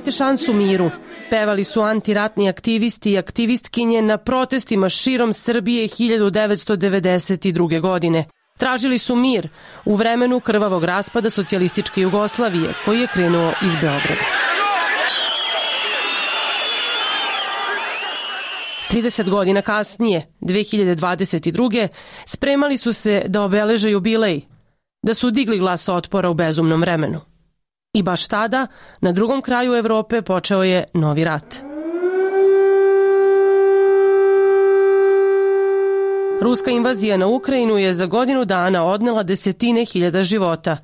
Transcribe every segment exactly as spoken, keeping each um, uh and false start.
Dajte šansu miru, pevali su antiratni aktivisti i aktivistkinje na protestima širom Srbije hiljadu devetsto devedeset druge. godine. Tražili su mir u vremenu krvavog raspada socijalističke Jugoslavije koji je krenuo iz Beograda. trideset godina kasnije, dve hiljade dvadeset druge. spremali su se da obeleže jubilej, da su digli glas otpora u bezumnom vremenu. I baš tada, na drugom kraju Evrope počeo je novi rat. Ruska invazija na Ukrajinu je za godinu dana odnela desetine hiljada života.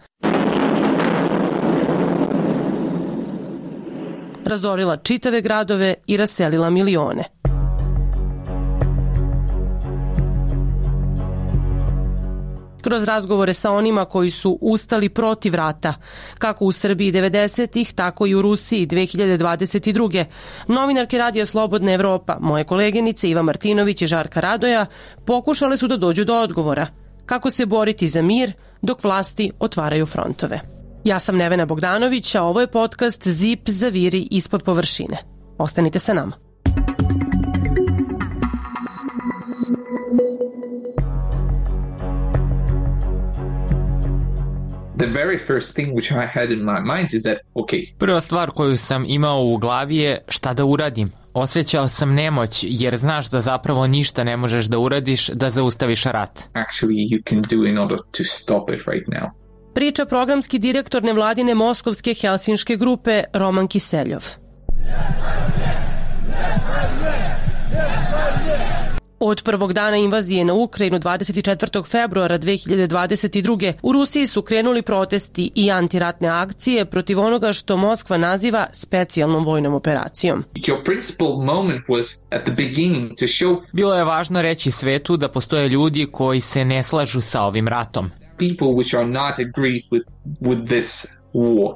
Razorila čitave gradove i raselila milione. Kroz razgovore sa onima koji su ustali protiv rata, kako u Srbiji devedesetih, tako i u Rusiji dve hiljade dvadeset druge. novinarke Radija Slobodna Evropa, moje koleginice Iva Martinović i Žarka Radoja, pokušale su da dođu do odgovora. Kako se boriti za mir dok vlasti otvaraju frontove. Ja sam Nevena Bogdanović, a ovo je podcast Zip zaviri ispod površine. Ostanite sa nama. The very first thing which I had in my mind is that, okay. Prva stvar koju sam imao u glavi je šta da uradim. Osjećao sam nemoć jer znaš da zapravo ništa ne možeš da uradiš da zaustaviš rat. Actually you can do in order to stop it right now. Priča programski direktor nevladine moskovske helsinške grupe Roman Kiseljov. Od prvog dana invazije na Ukrajinu dvadeset četvrtog februara dve hiljade dvadeset druge. u Rusiji su krenuli protesti i antiratne akcije protiv onoga što Moskva naziva specijalnom vojnom operacijom. Your principal moment was at the beginning to show... Bilo je važno reći svetu da postoje ljudi koji se ne slažu sa ovim ratom. People which are not agreed with, with this war.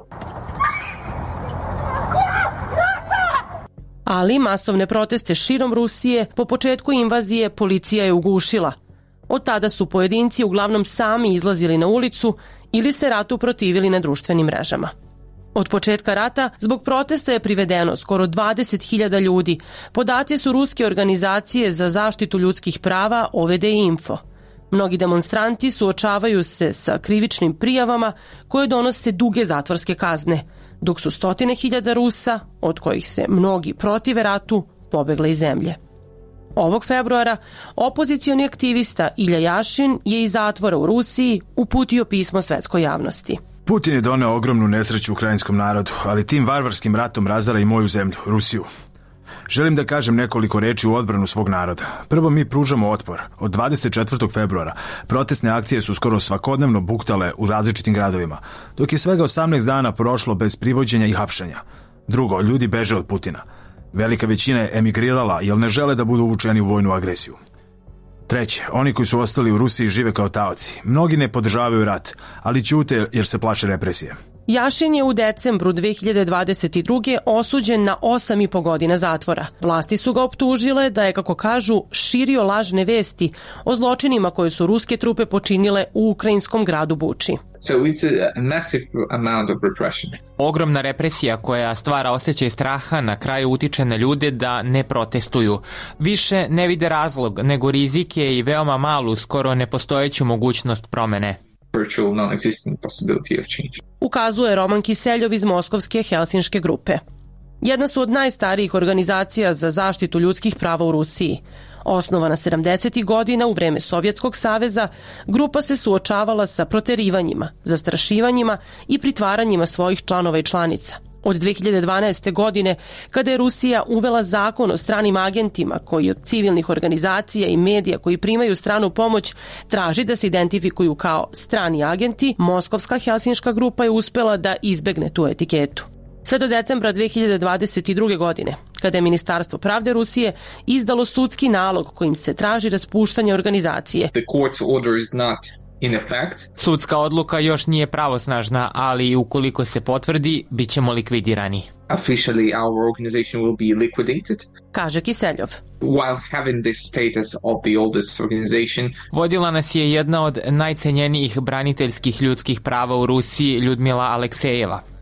Ali masovne proteste širom Rusije po početku invazije policija je ugušila. Od tada su pojedinci uglavnom sami izlazili na ulicu ili se ratu protivili na društvenim mrežama. Od početka rata zbog protesta je privedeno skoro dvadeset hiljada ljudi. Podaci su ruske organizacije za zaštitu ljudskih prava O V D Info. Mnogi demonstranti suočavaju se sa krivičnim prijavama koje donose duge zatvorske kazne, dok su stotine hiljada Rusa, od kojih se mnogi protive ratu, pobegle iz zemlje. Ovog februara opozicioni aktivista Ilja Jašin je iz zatvora u Rusiji uputio pismo svetskoj javnosti. Putin je doneo ogromnu nesreću ukrajinskom narodu, ali tim varvarskim ratom razara i moju zemlju, Rusiju. Želim da kažem nekoliko reči u odbranu svog naroda. Prvo, mi pružamo otpor. Od dvadeset četvrtog februara protestne akcije su skoro svakodnevno buktale u različitim gradovima, dok je svega osamnaest dana prošlo bez privođenja i hapšenja. Drugo, ljudi beže od Putina. Velika većina je emigrirala jer ne žele da budu uvučeni u vojnu agresiju. Treće, oni koji su ostali u Rusiji žive kao taoci. Mnogi ne podržavaju rat, ali ćute jer se plaše represije. Jašin je u decembru dve hiljade dvadeset druge. osuđen na osam i po godina zatvora. Vlasti su ga optužile da je, kako kažu, širio lažne vesti o zločinima koje su ruske trupe počinile u ukrajinskom gradu Buči. So it's a massive amount of repression. Ogromna represija koja stvara osjećaj straha na kraju utiče na ljude da ne protestuju. Više ne vide razlog nego rizike i veoma malu, skoro nepostojeću mogućnost promene. Virtual non-existent possibility of change. Ukazuje Roman Kiseljov iz moskovske helsinške grupe. Jedna su od najstarijih organizacija za zaštitu ljudskih prava u Rusiji. Osnovana sedamdesetih godina u vreme Sovjetskog saveza, grupa se suočavala sa proterivanjima, zastrašivanjima i pritvaranjima svojih članova i članica. Od dve hiljade dvanaeste. godine, kada je Rusija uvela zakon o stranim agentima koji od civilnih organizacija i medija koji primaju stranu pomoć traži da se identifikuju kao strani agenti, moskovska helsinška grupa je uspela da izbegne tu etiketu. Sve do decembra dve hiljade dvadeset druge. godine, kada je Ministarstvo pravde Rusije izdalo sudski nalog kojim se traži raspuštanje organizacije. The court's order is not in effect. Sudska odluka još nije pravosnažna, ali ukoliko se potvrdi, bit ćemo likvidirani. Officially our organization will be liquidated. Kaže Kiseljov. While having this status of the oldest organization, vodila nas je jedna od najcenjenijih braniteljskih ljudskih prava u Rusiji, Ljudmila Aleksejeva.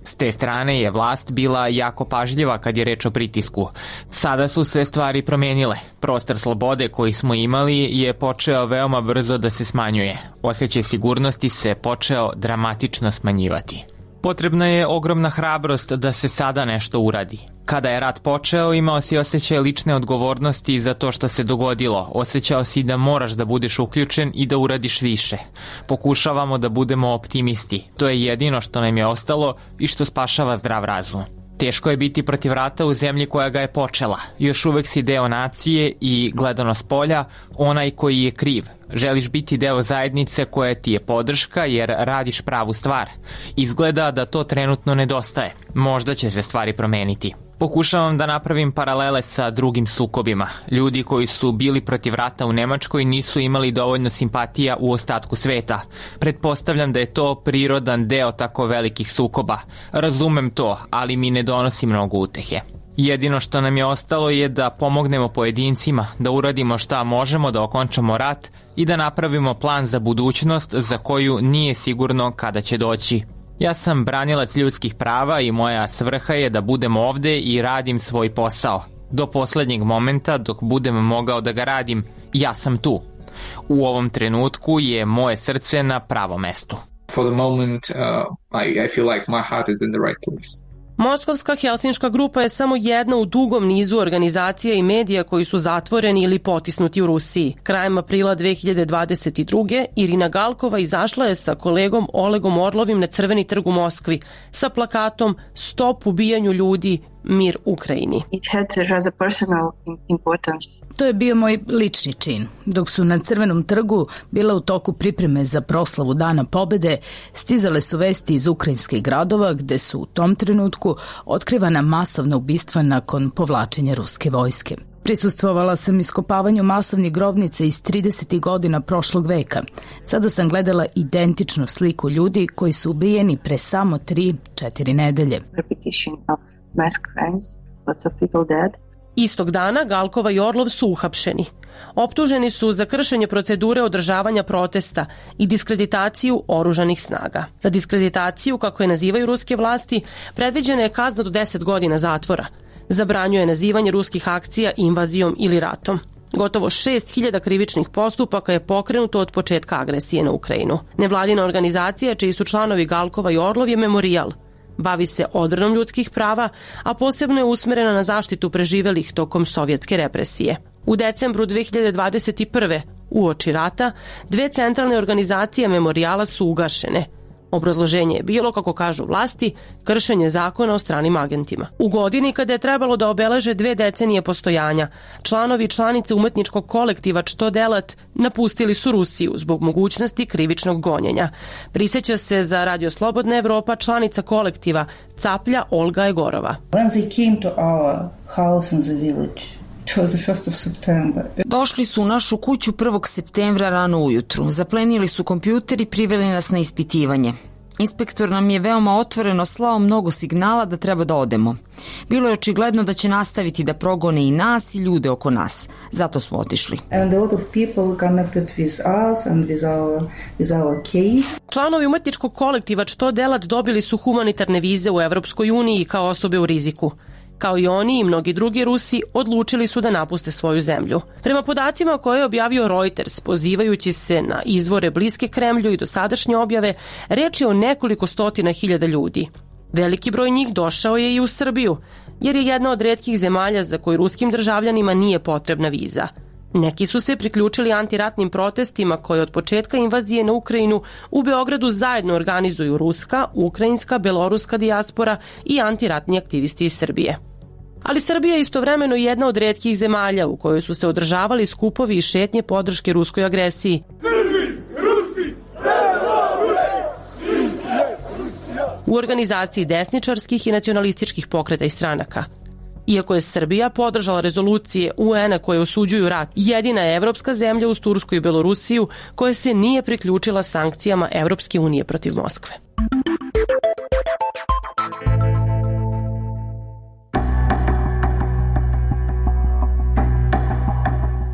S te strane je vlast bila jako pažljiva kad je reč o pritisku. Sada su se stvari promenile. Prostor slobode koji smo imali je počeo veoma brzo da se smanjuje. Osjećaj sigurnosti se počeo dramatično smanjivati. Potrebna je ogromna hrabrost da se sada nešto uradi. Kada je rat počeo, imao si osjećaj lične odgovornosti za to što se dogodilo. Osjećao si da moraš da budeš uključen i da uradiš više. Pokušavamo da budemo optimisti. To je jedino što nam je ostalo i što spašava zdrav razum. Teško je biti protiv rata u zemlji koja ga je počela. Još uvek si deo nacije i, gledano s polja, onaj koji je kriv. Želiš biti deo zajednice koja ti je podrška jer radiš pravu stvar. Izgleda da to trenutno nedostaje. Možda će se stvari promeniti. Pokušavam da napravim paralele sa drugim sukobima. Ljudi koji su bili protiv rata u Nemačkoj nisu imali dovoljno simpatija u ostatku sveta. Pretpostavljam da je to prirodan deo tako velikih sukoba. Razumem to, ali mi ne donosi mnogo utehe. Jedino što nam je ostalo je da pomognemo pojedincima, da uradimo šta možemo da okončamo rat i da napravimo plan za budućnost za koju nije sigurno kada će doći. Ja sam branilac ljudskih prava i moja svrha je da budem ovde i radim svoj posao. Do poslednjeg momenta, dok budem mogao da ga radim, ja sam tu. U ovom trenutku je moje srce na pravom mestu. For the moment, uh, I, I feel like my heart is in the right place. Moskovska helsinška grupa je samo jedna u dugom nizu organizacija i medija koji su zatvoreni ili potisnuti u Rusiji. Krajem aprila dve hiljade dvadeset druge. Irina Galkova izašla je sa kolegom Olegom Orlovim na Crveni trg u Moskvi sa plakatom "Stop ubijanju ljudi, mir Ukrajini". It had a rather personal importance. To je bio moj lični čin. Dok su na Crvenom trgu bila u toku pripreme za proslavu Dana pobede, stizale su vesti iz ukrajinskih gradova gde su u tom trenutku otkrivana masovna ubistva nakon povlačenja ruske vojske. Prisustvovala sam iskopavanju masovnih grobnica iz tridesetih godina prošlog veka. Sada sam gledala identičnu sliku ljudi koji su ubijeni pre samo tri, četiri nedelje. Repetition of mass crimes, lots of people dead. Istog dana Galkova i Orlov su uhapšeni. Optuženi su za kršenje procedure održavanja protesta i diskreditaciju oružanih snaga. Za diskreditaciju, kako je nazivaju ruske vlasti, predviđena je kazna do deset godina zatvora. Zabranjuje nazivanje ruskih akcija invazijom ili ratom. Gotovo šest hiljada krivičnih postupaka je pokrenuto od početka agresije na Ukrajinu. Nevladina organizacija, čiji su članovi Galkova i Orlov, je Memorijal. Bavi se odbranom ljudskih prava, a posebno je usmerena na zaštitu preživelih tokom sovjetske represije. U decembru dve hiljade dvadeset prve. uoči rata, dve centralne organizacije Memorijala su ugašene. Obrazloženje je bilo, kako kažu vlasti, kršenje zakona o stranim agentima. U godini kada je trebalo da obeleže dve decenije postojanja, članovi i članice umetničkog kolektiva Što delat napustili su Rusiju zbog mogućnosti krivičnog gonjenja. Prisjeća se za Radio Slobodna Evropa članica kolektiva Caplja Olga Egorova. When they came to our house in the village, it was the first of September. Došli su u našu kuću prvog septembra rano ujutru. Zaplenili su kompjuter i priveli nas na ispitivanje. Inspektor nam je veoma otvoreno slao mnogo signala da treba da odemo. Bilo je očigledno da će nastaviti da progone i nas i ljude oko nas. Zato smo otišli. And a lot of people connected with us and with our, with our case. Članovi umetničkog kolektiva Što delat dobili su humanitarne vize u Evropskoj uniji kao osobe u riziku. Kao i oni i mnogi drugi Rusi odlučili su da napuste svoju zemlju. Prema podacima koje je objavio Reuters, pozivajući se na izvore bliske Kremlju i dosadašnje objave, reč je o nekoliko stotina hiljada ljudi. Veliki broj njih došao je i u Srbiju, jer je jedna od retkih zemalja za koju ruskim državljanima nije potrebna viza. Neki su se priključili antiratnim protestima koje od početka invazije na Ukrajinu u Beogradu zajedno organizuju ruska, ukrajinska, beloruska dijaspora i antiratni aktivisti iz Srbije. Ali Srbija je istovremeno jedna od retkih zemalja u kojoj su se održavali skupovi i šetnje podrške ruskoj agresiji. Srbi, Rusi, u organizaciji desničarskih i nacionalističkih pokreta i stranaka. Iako je Srbija podržala rezolucije U N-a koje osuđuju rat, jedina je evropska zemlja uz Tursku i Belorusiju koja se nije priključila sankcijama Evropske unije protiv Moskve.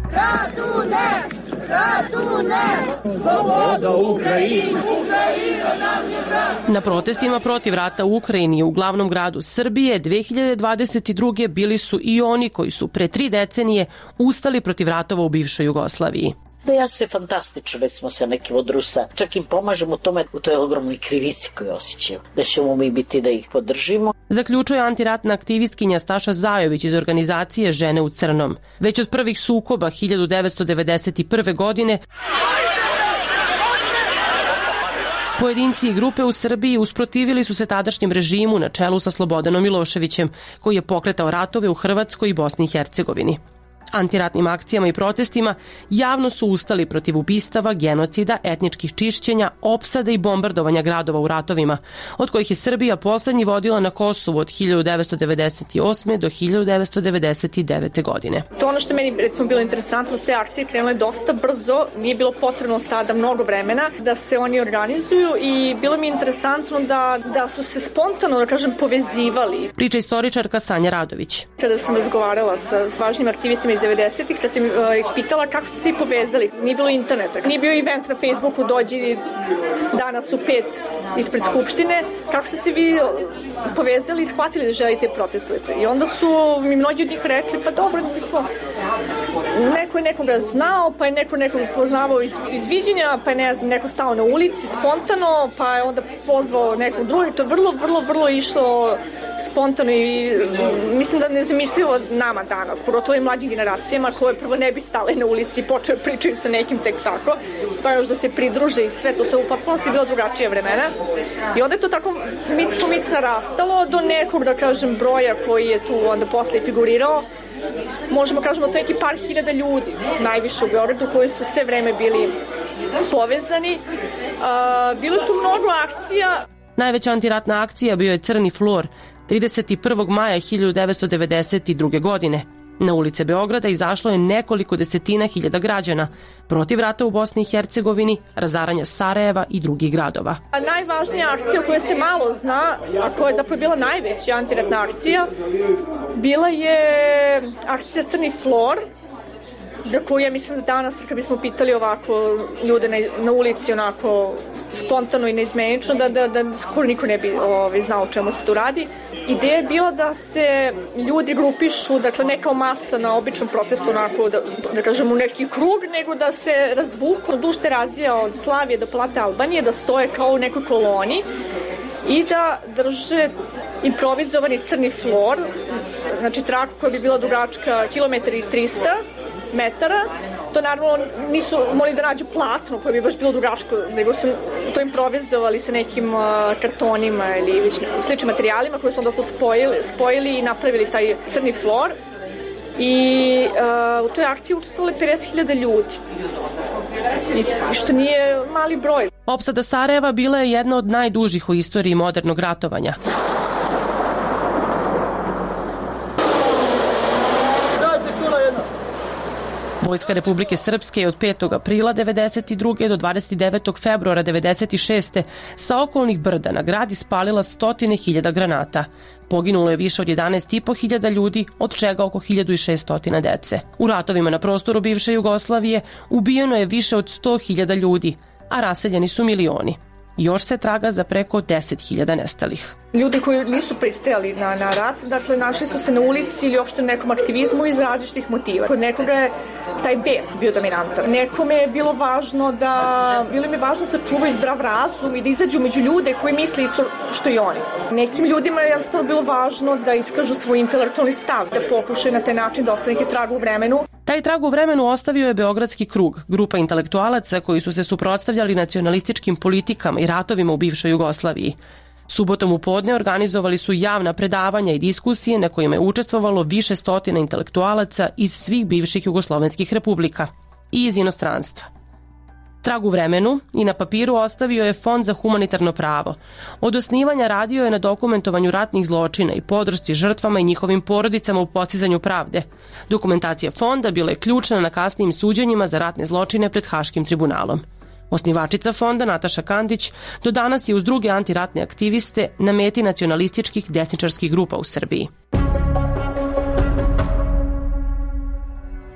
Radune! Radune! Sloboda Ukrajini! Ukrajina! Na protestima protiv rata u Ukrajini u glavnom gradu Srbije dve hiljade dvadeset druge bili su i oni koji su pre tri decenije ustali protiv ratova u bivšoj Jugoslaviji. Da ja se fantastično, recimo sa nekim od Rusa, čak im pomažemo u tome, u toj ogromnoj krivici koju osjećaju, da ćemo mi biti da ih podržimo. Zaključuje antiratna aktivistkinja Staša Zajović iz organizacije Žene u crnom. Već od prvih sukoba hiljadu devetsto devedeset prve. godine pojedinci i grupe u Srbiji usprotivili su se tadašnjem režimu na čelu sa Slobodanom Miloševićem, koji je pokretao ratove u Hrvatskoj i Bosni i Hercegovini. Antiratnim akcijama i protestima javno su ustali protiv ubistava, genocida, etničkih čišćenja, opsada i bombardovanja gradova u ratovima, od kojih je Srbija poslednji vodila na Kosovu od hiljadu devetsto devedeset osme. do hiljadu devetsto devedeset devete. godine. To ono što meni recimo bilo interesantno, s te akcije krenule dosta brzo, nije bilo potrebno sada mnogo vremena da se oni organizuju i bilo mi je interesantno da, da su se spontano, da kažem, povezivali. Priča istoričarka Sanja Radović. Kada sam razgovarala sa važnim aktivistima iz devedesetih, kad sam ih pitala kako su svi povezali. Nije bilo interneta, nije bio event na Facebooku, dođi danas u pet ispred Skupštine, kako ste se vi povezali i shvatili da želite protestujete. I onda su mi mnogi od njih rekli, pa dobro, mi smo, neko je nekoga znao, pa je neko nekog poznavao iz, iz viđenja, pa je ne znam, neko stao na ulici spontano, pa je onda pozvao nekog drugog. To je vrlo, vrlo, vrlo išlo spontano i mislim da nezamislivo nama danas, pogotovo i mlađim generacijama koje prvo ne bi stale na ulici i počeo pričaju sa nekim tek tako, pa još da se pridruže i sve, to se u potpunosti bilo drugačije vremena. I onda je to tako mic po mic narastalo do nekog, da kažem, broja koji je tu onda posle figurirao. Možemo kažemo to je neki par hiljada ljudi, najviše u Beogradu, koji su sve vreme bili povezani. A, bilo je tu mnogo akcija. Najveća antiratna akcija bio je Crni flor, trideset prvog maja hiljadu devetsto devedeset druge. godine. Na ulice Beograda izašlo je nekoliko desetina hiljada građana protiv rata u Bosni i Hercegovini, razaranja Sarajeva i drugih gradova. A najvažnija akcija o kojoj se malo zna, a koja je zapravo bila najveća antiratna akcija, bila je akcija Crni flor, za koju ja mislim da danas, kad bismo pitali ovako ljude na, na ulici onako spontano i neizmenično, da, da, da skoro niko ne bi ovaj, znao o čemu se tu radi. Ideja je bila da se ljudi grupišu, dakle ne kao masa na običnom protestu onako, da, da kažem u neki krug, nego da se razvuku duž Terazija od Slavije do Palate Albanije, da stoje kao u nekoj koloni i da drže improvizovani crni flor, znači traku koja bi bila dugačka kilometar i trista metara. To naravno nisu mogli da nađu platno koje bi baš bilo dugačko, nego su to improvizovali sa nekim uh, kartonima ili već sličnim materijalima koje su onda to spojili, spojili i napravili taj crni flor. I uh, u toj akciji učestvovali pedeset hiljada ljudi. I što nije mali broj. Opsada Sarajeva bila je jedna od najdužih u istoriji modernog ratovanja. Vojska Republike Srpske je od petog aprila devedeset druge. do dvadeset devetog februara devedeset šeste. sa okolnih brda na grad ispalila stotine hiljada granata. Poginulo je više od jedanaest i po hiljada ljudi, od čega oko hiljadu šesto dece. U ratovima na prostoru bivše Jugoslavije ubijeno je više od sto hiljada ljudi, a raseljeni su milioni. Još se traga za preko deset hiljada nestalih. Ljudi koji nisu pristajali na, na rat, dakle našli su se na ulici ili uopšte nekom aktivizmu iz različitih motiva. Kod nekoga je taj bes bio dominantan. Nekome je bilo važno da, bilo im je važno da sačuvaju zdrav razum i da izađu među ljude koji misle isto što i oni. Nekim ljudima je jednostavno bilo važno da iskažu svoj intelektualni stav, da pokušaju na taj način da ostane neki trag u vremenu. Taj trag u vremenu ostavio je Beogradski krug, grupa intelektualaca koji su se suprotstavljali nacionalističkim politikama i ratovima u bivšoj Jugoslaviji. Subotom u podne organizovali su javna predavanja i diskusije na kojima je učestvovalo više stotina intelektualaca iz svih bivših jugoslovenskih republika i iz inostranstva. Trag u vremenu i na papiru ostavio je Fond za humanitarno pravo. Od osnivanja radio je na dokumentovanju ratnih zločina i podršci žrtvama i njihovim porodicama u postizanju pravde. Dokumentacija fonda bila je ključna na kasnijim suđenjima za ratne zločine pred Haškim tribunalom. Osnivačica fonda Nataša Kandić do danas je uz druge antiratne aktiviste na meti nacionalističkih desničarskih grupa u Srbiji.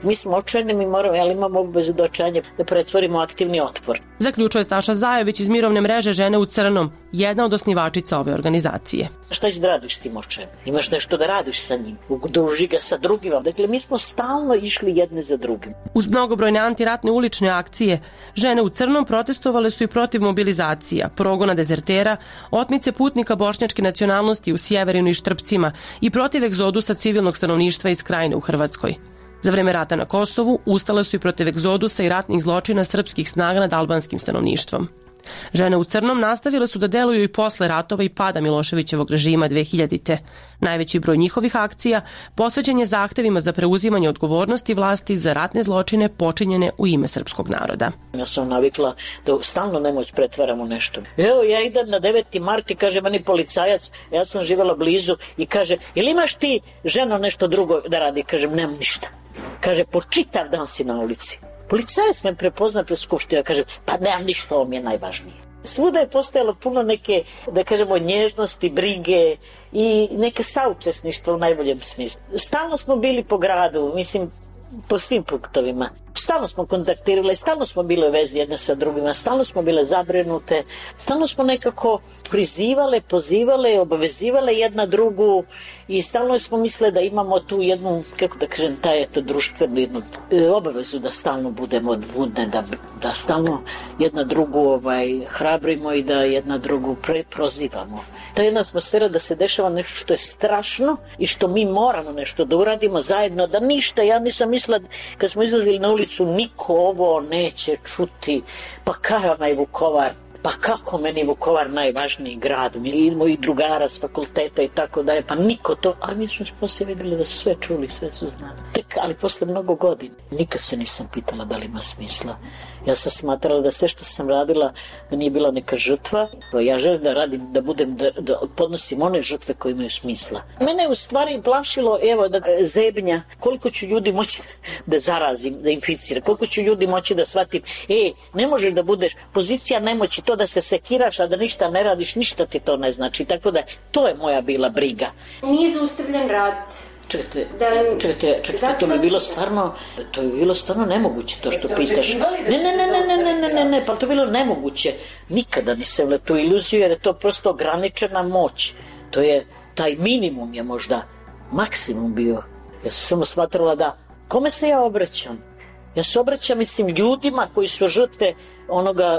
Mi smo očajni, mi moramo, ali imamo obavezu do očajanja da pretvorimo aktivni otpor. Zaključuje Staša Zajović iz mirovne mreže Žene u crnom, jedna od osnivačica ove organizacije. Šta ćeš da radiš tim očajem? Imaš nešto da radiš sa njim, udruži ga sa drugima. Dakle, mi smo stalno išli jedne za drugim. Uz mnogobrojne antiratne ulične akcije, Žene u crnom protestovale su i protiv mobilizacija, progona dezertera, otmice putnika bošnjačke nacionalnosti u Sjeverinu i Štrpcima i protiv egzodusa civilnog stanovništva iz Krajine u Hrvatskoj. Za vreme rata na Kosovu ustale su i protiv egzodusa i ratnih zločina srpskih snaga nad albanskim stanovništvom. Žene u crnom nastavile su da deluju i posle ratova i pada Miloševićevog režima dve hiljadite. Najveći broj njihovih akcija posvećen je zahtevima za preuzimanje odgovornosti vlasti za ratne zločine počinjene u ime srpskog naroda. Ja sam navikla da stalno nemoć pretvaramo nešto. Evo, ja idem na deveti mart i kaže meni policajac, ja sam živjela blizu i kaže, ili imaš ti ženo nešto drugo da radi? Kažem, nemam ništa. Kaže, po čitav dan si na ulici. Policajac me prepozna pred skupštinu, kaže, pa nemam ništa, ovo mi je najvažnije. Svuda je postojalo puno neke, da kažemo, nježnosti, brige i neke saučesništva u najboljem smislu. Stalno smo bili po gradu, mislim, po svim punktovima. Stalno smo kontaktirali, stalno smo bile u vezi jedne sa drugima, stalno smo bile zabrinute, stalno smo nekako prizivale, pozivale, obavezivale jedna drugu i stalno smo mislili da imamo tu jednu, kako da kažem, taj eto društvenu jednu e, obavezu da stalno budemo budne, da, da stalno jedna drugu ovaj, hrabrimo i da jedna drugu pre, prozivamo. Ta jedna atmosfera da se dešava nešto što je strašno i što mi moramo nešto da uradimo zajedno, da ništa, ja nisam mislila kad smo izlazili na ulicu, niko ovo neće čuti, pa kajama je Vukovar, pa kako meni Vukovar najvažniji grad, i moji drugara s fakulteta i tako da je, pa niko to, ali mi smo poslije vidjeli da su sve čuli, sve su znali. Tek, ali posle mnogo godina, nikad se nisam pitala da li ima smisla. Ja sam smatrala da sve što sam radila da nije bila neka žrtva, ja želim da radim, da budem, da, da podnosim one žrtve koje imaju smisla. Mene je u stvari plašilo, evo, da zebnja, koliko ću ljudi moći da zarazim, da inficiram, koliko ću ljudi moći da shvatim, e, ne možeš da budeš, pozicija nemoći, to da se sekiraš, a da ništa ne radiš, ništa ti to ne znači, tako da to je moja bila briga. Nije zaustavljen rat. Čekajte, čekajte, čekajte, to bi bilo stvarno, to bi bilo stvarno nemoguće to što pitaš. Ne, ne, ne, ne, ne, ne, ne, ne, pa to bi bilo nemoguće. Nikada nisam le tu iluziju jer je to prosto ograničena moć. To je, taj minimum je možda maksimum bio. Ja sam samo smatrala da, kome se ja obraćam? Ja se obraćam, mislim, ljudima koji su žrtve onoga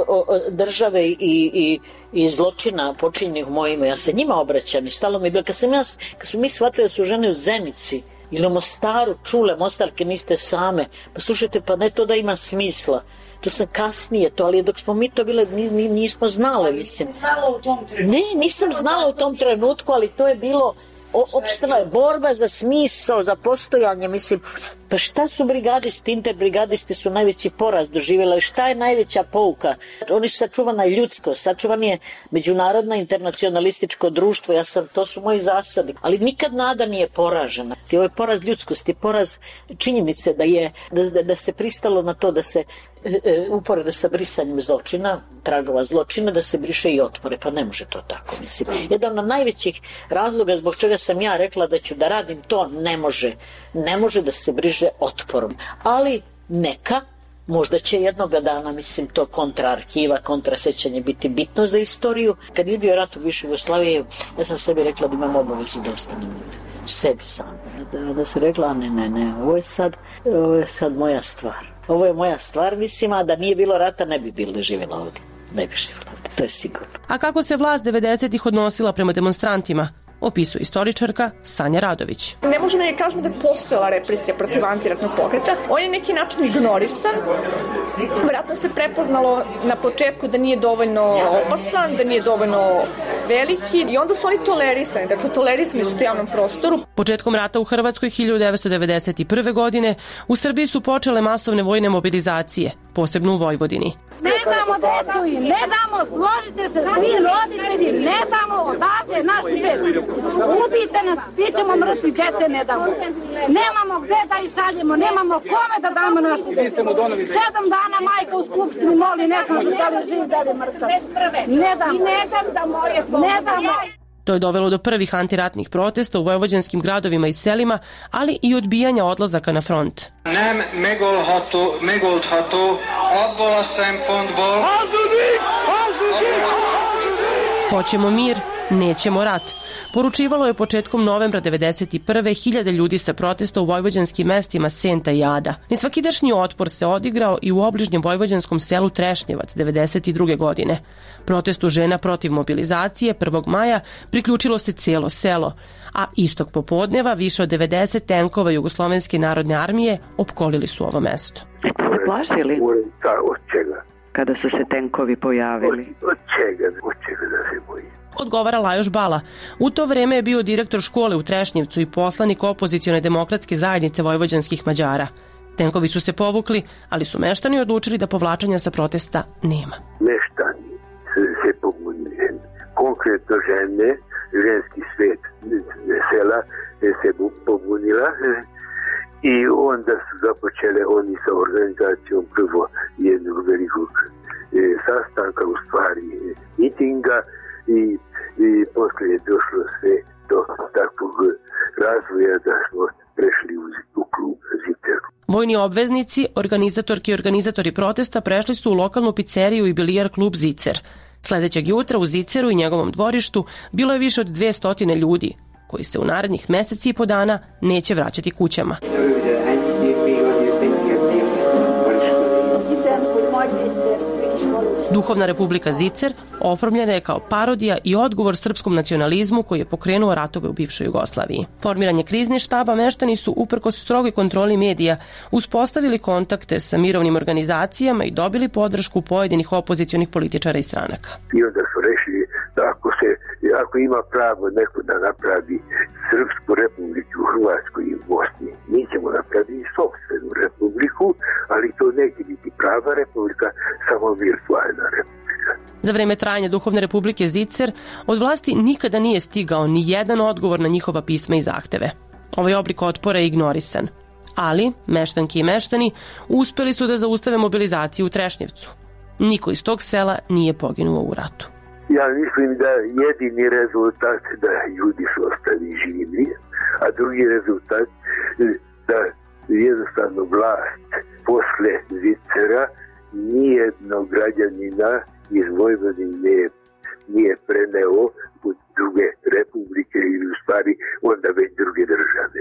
države i, i, i zločina počinjenih u mojima. Ja se njima obraćam i stalo mi je bilo. Kad, sam ja, kad smo mi shvatili da su žene u Zenici ili u Mostaru čule, Mostarke niste same, pa slušajte, pa ne to da ima smisla. To sam kasnije to, ali dok smo mi to bile, nismo znale, mislim. Ne, nisam znala u tom trenutku, ali to je bilo opstala je borba za smisao, za postojanje, mislim, pa šta su brigadisti, interbrigadisti su najveći poraz doživjela i šta je najveća pouka? Oni su sačuvana i ljudsko, sačuvan je međunarodno internacionalističko društvo, ja sam, to su moji zasadi, ali nikad nada nije poražena. Ovo je poraz ljudskosti, poraz činjenice da je, da, da se pristalo na to da se e, uporedo sa brisanjem zločina, tragova zločina, da se briše i otpore, pa ne može to tako, mislim. Jedan od najvećih razloga zbog čega sam ja rekla da ću da radim to, ne može, ne može da se briše otporom, ali neka, možda će jednoga dana, mislim, to kontraarhiva, kontrasećanje biti bitno za istoriju. Kad je bio rat u bivšoj Jugoslaviji, ja sam sebi rekla da imam obavezu da ostanem sebi sam. Da, da sam rekla, ne, ne, ne, ovo je sad, ovo je sad moja stvar. Ovo je moja stvar, mislim, a da nije bilo rata ne bi bilo živjela ovdje. Ne bi živjela ovdje, to je sigurno. A kako se vlast devedesetih odnosila prema demonstrantima? Opisuje istoričarka Sanja Radović. Ne možemo da kažemo da je postojala represija protiv antiratnog pokreta. On je neki način ignorisan. Vjerojatno se prepoznalo na početku da nije dovoljno opasan, da nije dovoljno veliki i onda su oni tolerisani. Dakle, tolerisani su u javnom prostoru. Početkom rata u Hrvatskoj hiljadu devetsto devedeset prve. godine u Srbiji su počele masovne vojne mobilizacije, posebno u Vojvodini. Ne damo decu i ne damo, složite se svi roditelji, ne damo odavde naši decu. Ubijte nas, svi ćemo mrtvi, djece ne damo. Nemamo gde da ih šaljemo, nemamo kome da damo naši decu. Sedam dana majka u skupštini moli, ne znam da li živ, da li mrtav. Ne damo, ne damo da moje pomoći. Ne damo. To je dovelo do prvih antiratnih protesta u vojvođanskim gradovima i selima, ali i odbijanja odlazaka na front. Nem megoldható, megoldható abból a szempontból. Hazudik! Hazudik! Hoćemo mir, nećemo rat. Poručivalo je početkom novembra devedeset prve hiljade ljudi sa protesta u vojvođanskim mestima Senta i Ada. Nesvakidašnji otpor se odigrao i u obližnjem vojvođanskom selu Trešnjevac devedeset druge godine. Protestu žena protiv mobilizacije prvog maja priključilo se cijelo selo, a istog popodneva više od devedeset tenkova Jugoslovenske narodne armije opkolili su ovo mesto. Ste se plašili? Od čega? Kada su se tenkovi pojavili? Od, od čega? Od čega da se boji? Odgovara Lajoš Bala. U to vreme je bio direktor škole u Trešnjevcu i poslanik opozicione demokratske zajednice vojvođanskih Mađara. Tenkovi su se povukli, ali su meštani odlučili da povlačenja sa protesta nema. Meštani se pobunili. Konkretno žene, ženski svet sela se pobunila i onda su započele oni sa organizacijom prvo jednog velikog sastanka, u stvari mitinga, i, i posle je došlo sve do takvog razvoja da smo prešli u, u klub Zicer. Vojni obveznici, organizatorki i organizatori protesta prešli su u lokalnu pizzeriju i bilijar klub Zicer. Sledećeg jutra u Ziceru i njegovom dvorištu bilo je više od dvesta ljudi, koji se u narednih meseci i po dana neće vraćati kućama. Duhovna republika Zicer oformljena je kao parodija i odgovor srpskom nacionalizmu koji je pokrenuo ratove u bivšoj Jugoslaviji. Formiranje kriznih štaba meštani su uprkos strogoj kontroli medija uspostavili kontakte sa mirovnim organizacijama i dobili podršku pojedinih opozicionih političara i stranaka. I onda su rešili da ako, se, ako ima pravo neko da napravi Srpsku republiku u Hrvatskoj i u Bosni, mi ćemo napraviti sopstvenu republiku, ali to neće biti prava republika, samo virtualna republika. Za vreme trajanja Duhovne republike Zicer od vlasti nikada nije stigao ni jedan odgovor na njihova pisma i zahteve. Ovaj oblik otpora je ignorisan. Ali, meštanki i meštani uspeli su da zaustave mobilizaciju u Trešnjevcu. Niko iz tog sela nije poginuo u ratu. Ja mislim da jedini rezultat da ljudi su ostali živi, a drugi rezultat da jednostavno vlast posle Zicera nijednog građanina iz Vojvodine nije preneo u druge republike ili u stvari onda već druge države.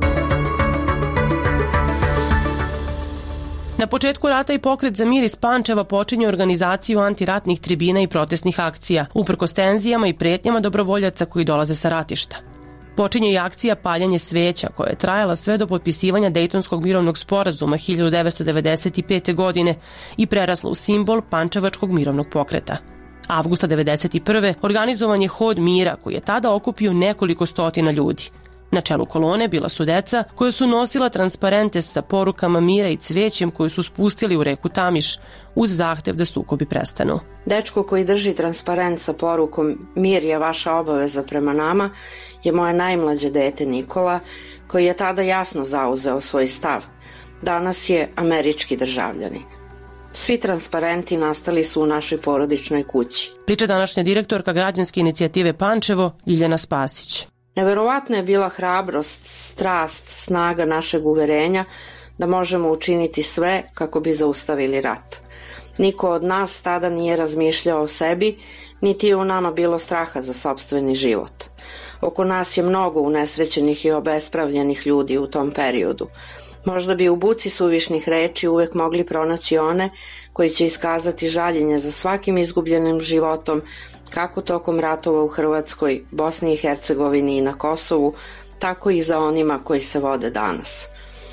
Na početku rata i pokret za mir iz Pančeva počinje organizaciju antiratnih tribina i protestnih akcija, uprkos tenzijama i pretnjama dobrovoljaca koji dolaze sa ratišta. Počinje i akcija Paljanje sveća, koja je trajala sve do potpisivanja Dejtonskog mirovnog sporazuma hiljadu devetsto devedeset pete. godine i prerasla u simbol Pančevačkog mirovnog pokreta. Avgusta devedeset prve. organizovan je hod mira koji je tada okupio nekoliko stotina ljudi. Na čelu kolone bila su deca koja su nosila transparente sa porukama mira i cvećem koju su spustili u reku Tamiš uz zahtev da sukobi prestanu. Dečko koji drži transparent sa porukom mir je vaša obaveza prema nama je moje najmlađe dete Nikola, koji je tada jasno zauzeo svoj stav. Danas je američki državljanin. Svi transparenti nastali su u našoj porodičnoj kući. Priča današnja direktorka građanske inicijative Pančevo, Ljiljana Spasić. Neverovatno je bila hrabrost, strast, snaga našeg uverenja da možemo učiniti sve kako bi zaustavili rat. Niko od nas tada nije razmišljao o sebi, niti je u nama bilo straha za sopstveni život. Oko nas je mnogo unesrećenih i obespravljenih ljudi u tom periodu. Možda bi u buci suvišnih reči uvek mogli pronaći one koji će iskazati žaljenje za svakim izgubljenim životom, kako tokom ratova u Hrvatskoj, Bosni i Hercegovini i na Kosovu, tako i za onima koji se vode danas.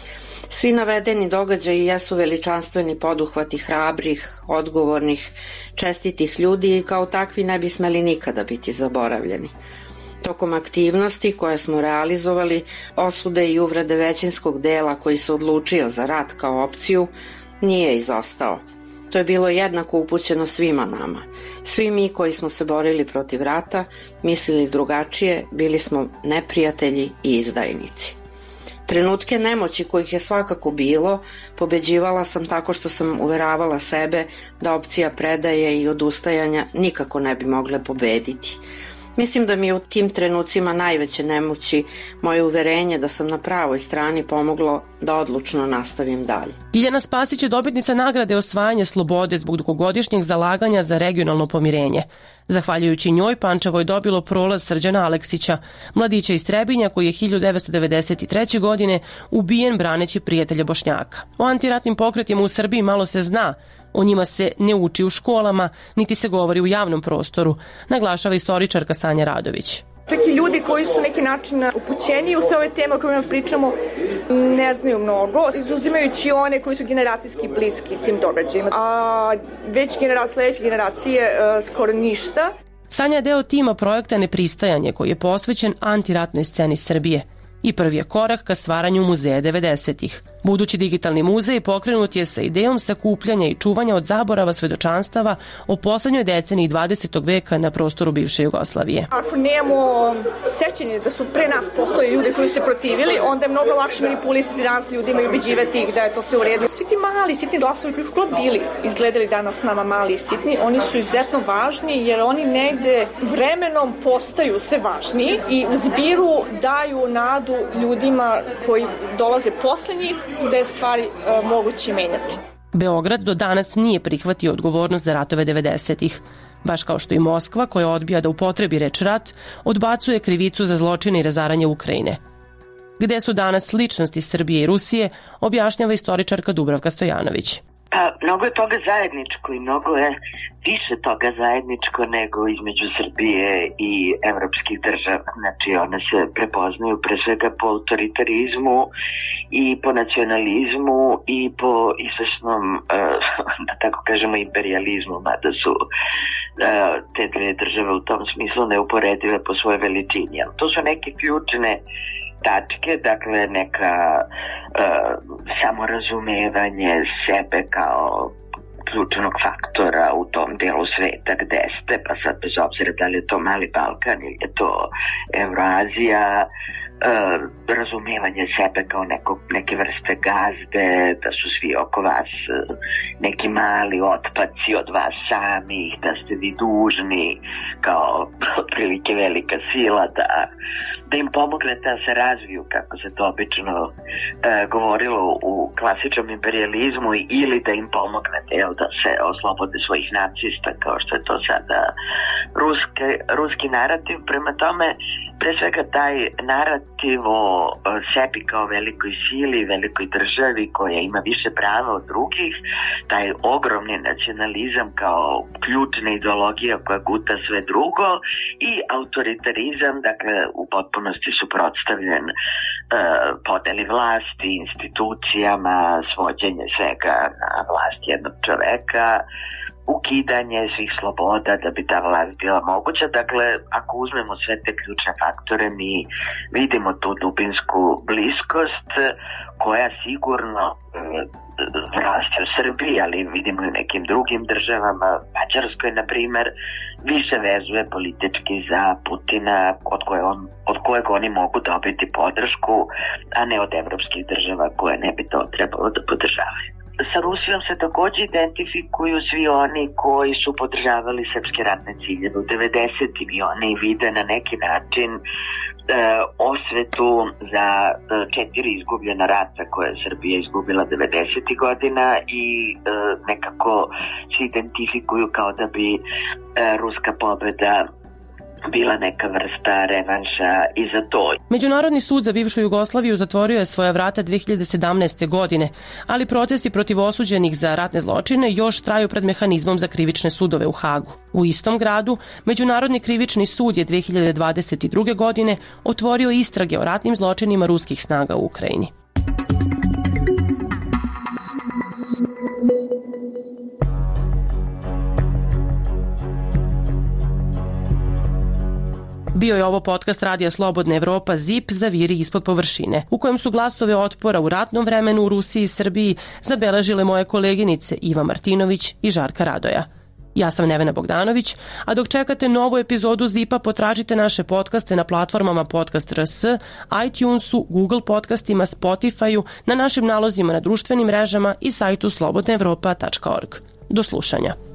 Svi navedeni događaji jesu veličanstveni poduhvati hrabrih, odgovornih, čestitih ljudi i kao takvi ne bi smeli nikada biti zaboravljeni. Tokom aktivnosti koje smo realizovali, osude i uvrede većinskog dela koji se odlučio za rat kao opciju, nije izostao. To je bilo jednako upućeno svima nama. Svi mi koji smo se borili protiv rata, mislili drugačije, bili smo neprijatelji i izdajnici. Trenutke nemoći kojih je svakako bilo, pobeđivala sam tako što sam uveravala sebe da opcija predaje i odustajanja nikako ne bi mogle pobediti. Mislim da mi je u tim trenucima najveće nemoći moje uverenje da sam na pravoj strani pomoglo da odlučno nastavim dalje. Ljiljana Spasić je dobitnica nagrade osvajanja slobode zbog dugogodišnjeg zalaganja za regionalno pomirenje. Zahvaljujući njoj, Pančevo je dobilo prolaz Srđana Aleksića, mladića iz Trebinja koji je hiljadu devetsto devedeset treće. godine ubijen braneći prijatelje Bošnjaka. O antiratnim pokretima u Srbiji malo se zna, o njima se ne uči u školama, niti se govori u javnom prostoru, naglašava istoričarka Sanja Radović. Čak i ljudi koji su neki način upućeni u sve ove teme o kojima pričamo ne znaju mnogo, izuzimajući one koji su generacijski bliski tim događajima. A već genera, sledeće generacije uh, skoro ništa. Sanja je deo tima projekta Nepristajanje koji je posvećen antiratnoj sceni Srbije i prvi je korak ka stvaranju muzeja devedesetih. Budući digitalni muzej pokrenut je sa idejom sakupljanja i čuvanja od zaborava svedočanstava o poslednjoj deceniji dvadesetog veka na prostoru bivše Jugoslavije. Ako nemamo sećanje da su pre nas postoji ljudi koji su se protivili, onda je mnogo lakše manipulisati danas ljudima i ubeđivati ih da je to sve u redu. Svi ti mali, sitni glasovi koji god bili izgledali danas nama mali i sitni, oni su izuzetno važni jer oni negde vremenom postaju sve važniji i u zbiru daju nadu ljudima koji dolaze posle njih da je stvari uh, moguće menjati. Beograd do danas nije prihvatio odgovornost za ratove devedesetih. Baš kao što i Moskva, koja odbija da upotrebi reč rat, odbacuje krivicu za zločine i razaranje Ukrajine. Gde su danas ličnosti Srbije i Rusije, objašnjava istoričarka Dubravka Stojanović. Pa, mnogo je toga zajedničko i mnogo je više toga zajedničko nego između Srbije i evropskih država. Znači, one se prepoznaju pre svega po autoritarizmu i po nacionalizmu i po izvesnom, da tako kažemo, imperializmu, mada su te dve države u tom smislu neuporedive po svojoj veličini. To su neke ključne tačke, dakle neka uh, samorazumevanje sebe kao ključnog faktora u tom delu sveta gde ste, pa sad bez obzira da li je to Mali Balkan ili je to Evroazija, uh, razumevanje sebe kao neko, neke vrste gazde, da su svi oko vas uh, neki mali otpaci od vas samih, da ste vi dužni kao otprilike velika sila da da im pomognete da se razviju, kako se to obično e, govorilo u klasičnom imperializmu, ili da im pomognete jel, da se oslobode svojih nacista, kao što je to sada ruske, ruski narativ. Prema tome, pre svega taj narativ o sebi kao velikoj sili, velikoj državi koja ima više prava od drugih, taj ogromni nacionalizam kao ključna ideologija koja guta sve drugo i autoritarizam, dakle u potpunosti suprotstavljen e, podeli vlasti, institucijama, svođenje svega na vlast jednog čoveka, ukidanje svih sloboda da bi ta vlast bila moguća. Dakle, ako uzmemo sve te ključne faktore, mi vidimo tu dubinsku bliskost koja sigurno e, raste u Srbiji, ali vidimo i u nekim drugim državama, Mađarskoj, na primer, više vezuje politički za Putina, od, koje on, od kojeg oni mogu dobiti podršku, a ne od evropskih država koje ne bi to trebalo da podržavaju. Sa Rusijom se takođe identifikuju svi oni koji su podržavali srpske ratne ciljeve u devedesetim i oni vide na neki način e, osvetu za e, četiri izgubljena rata koje je Srbija izgubila devedesetih godina i e, nekako se identifikuju kao da bi e, ruska pobeda bila neka vrsta revanša i za to. Međunarodni sud za bivšu Jugoslaviju zatvorio je svoja vrata dve hiljade sedamnaeste. godine, ali procesi protiv osuđenih za ratne zločine još traju pred mehanizmom za krivične sudove u Hagu. U istom gradu, Međunarodni krivični sud je dve hiljade dvadeset druge. godine otvorio istrage o ratnim zločinima ruskih snaga u Ukrajini. Bio je ovo podcast Radija Slobodna Evropa ZIP Zaviri ispod površine, u kojem su glasove otpora u ratnom vremenu u Rusiji i Srbiji zabeležile moje koleginice Iva Martinović i Žarka Radoja. Ja sam Nevena Bogdanović, a dok čekate novu epizodu ZIP-a, potražite naše podcaste na platformama Podcast R S, iTunesu, Google podcastima, Spotify-u, na našim nalozima na društvenim mrežama i sajtu slobodna evropa tačka org. Do slušanja.